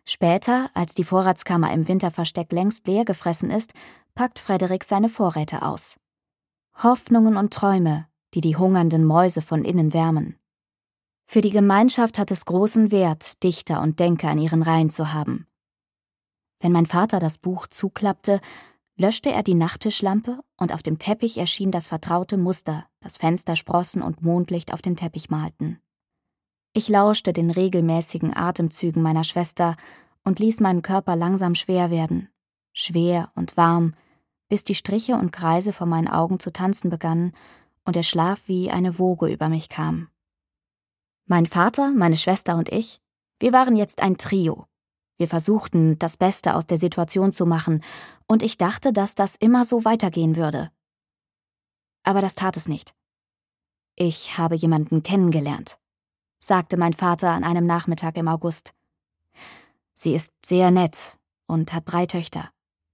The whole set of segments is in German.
Später, als die Vorratskammer im Winterversteck längst leer gefressen ist, packt Frederik seine Vorräte aus. Hoffnungen und Träume, die die hungernden Mäuse von innen wärmen. Für die Gemeinschaft hat es großen Wert, Dichter und Denker in ihren Reihen zu haben. Wenn mein Vater das Buch zuklappte, löschte er die Nachttischlampe und auf dem Teppich erschien das vertraute Muster, das Fenstersprossen und Mondlicht auf den Teppich malten. Ich lauschte den regelmäßigen Atemzügen meiner Schwester und ließ meinen Körper langsam schwer werden, schwer und warm, bis die Striche und Kreise vor meinen Augen zu tanzen begannen und der Schlaf wie eine Woge über mich kam. Mein Vater, meine Schwester und ich, wir waren jetzt ein Trio. Wir versuchten, das Beste aus der Situation zu machen, und ich dachte, dass das immer so weitergehen würde. Aber das tat es nicht. Ich habe jemanden kennengelernt, sagte mein Vater an einem Nachmittag im August. Sie ist sehr nett und hat 3 Töchter.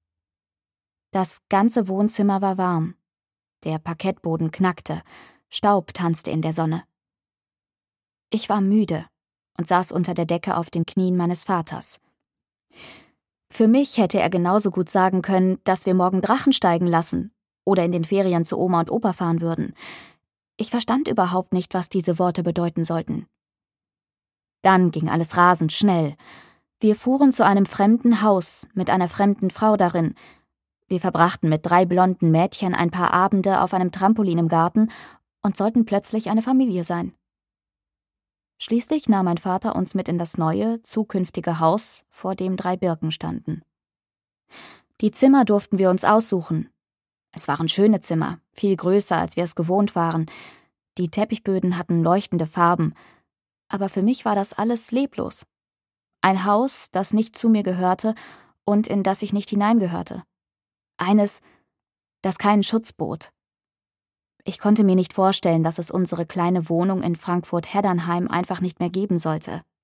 Das ganze Wohnzimmer war warm. Der Parkettboden knackte, Staub tanzte in der Sonne. Ich war müde und saß unter der Decke auf den Knien meines Vaters. Für mich hätte er genauso gut sagen können, dass wir morgen Drachen steigen lassen oder in den Ferien zu Oma und Opa fahren würden. Ich verstand überhaupt nicht, was diese Worte bedeuten sollten. Dann ging alles rasend schnell. Wir fuhren zu einem fremden Haus mit einer fremden Frau darin. Wir verbrachten mit 3 blonden Mädchen ein paar Abende auf einem Trampolin im Garten und sollten plötzlich eine Familie sein. Schließlich nahm mein Vater uns mit in das neue, zukünftige Haus, vor dem 3 Birken standen. Die Zimmer durften wir uns aussuchen. Es waren schöne Zimmer, viel größer, als wir es gewohnt waren. Die Teppichböden hatten leuchtende Farben. Aber für mich war das alles leblos. Ein Haus, das nicht zu mir gehörte und in das ich nicht hineingehörte. Eines, das keinen Schutz bot. Ich konnte mir nicht vorstellen, dass es unsere kleine Wohnung in Frankfurt-Heddernheim einfach nicht mehr geben sollte.